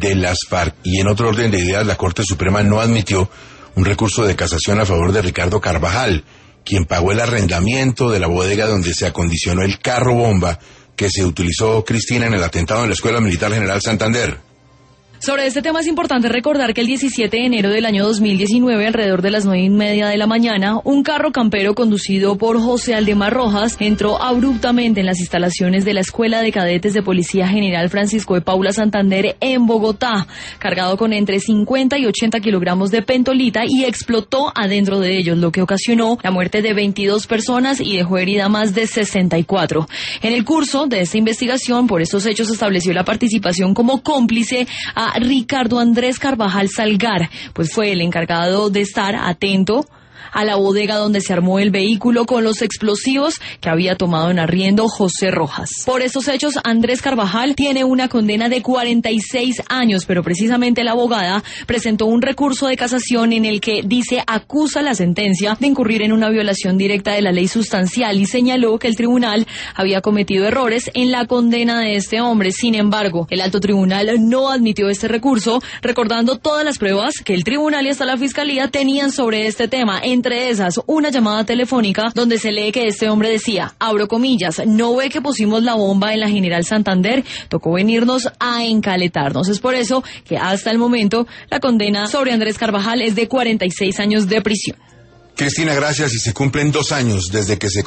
de las FARC. Y en otro orden de ideas, la Corte Suprema no admitió un recurso de casación a favor de Ricardo Carvajal, quien pagó el arrendamiento de la bodega donde se acondicionó el carro bomba que se utilizó, Cristina, en el atentado en la Escuela Militar General Santander. Sobre este tema es importante recordar que el 17 de enero del año 2019, alrededor de las 9:30 de la mañana, un carro campero conducido por José Aldemar Rojas entró abruptamente en las instalaciones de la Escuela de Cadetes de Policía General Francisco de Paula Santander en Bogotá, cargado con entre 50 y 80 kilogramos de pentolita, y explotó adentro de ellos, lo que ocasionó la muerte de 22 personas y dejó herida más de 64. En el curso de esta investigación por estos hechos se estableció la participación como cómplice a Ricardo Andrés Carvajal Salgar, pues fue el encargado de estar atento a la bodega donde se armó el vehículo con los explosivos que había tomado en arriendo José Rojas. Por estos hechos, Andrés Carvajal tiene una condena de 46 años, pero precisamente la abogada presentó un recurso de casación en el que acusa la sentencia de incurrir en una violación directa de la ley sustancial y señaló que el tribunal había cometido errores en la condena de este hombre. Sin embargo, el alto tribunal no admitió este recurso, recordando todas las pruebas que el tribunal y hasta la fiscalía tenían sobre este tema. Entre esas, una llamada telefónica donde se lee que este hombre decía, abro comillas, ¿no ve que pusimos la bomba en la General Santander? Tocó venirnos a encaletarnos. Es por eso que hasta el momento la condena sobre Andrés Carvajal es de 46 años de prisión. Cristina, gracias. Y se cumplen 2 años desde que se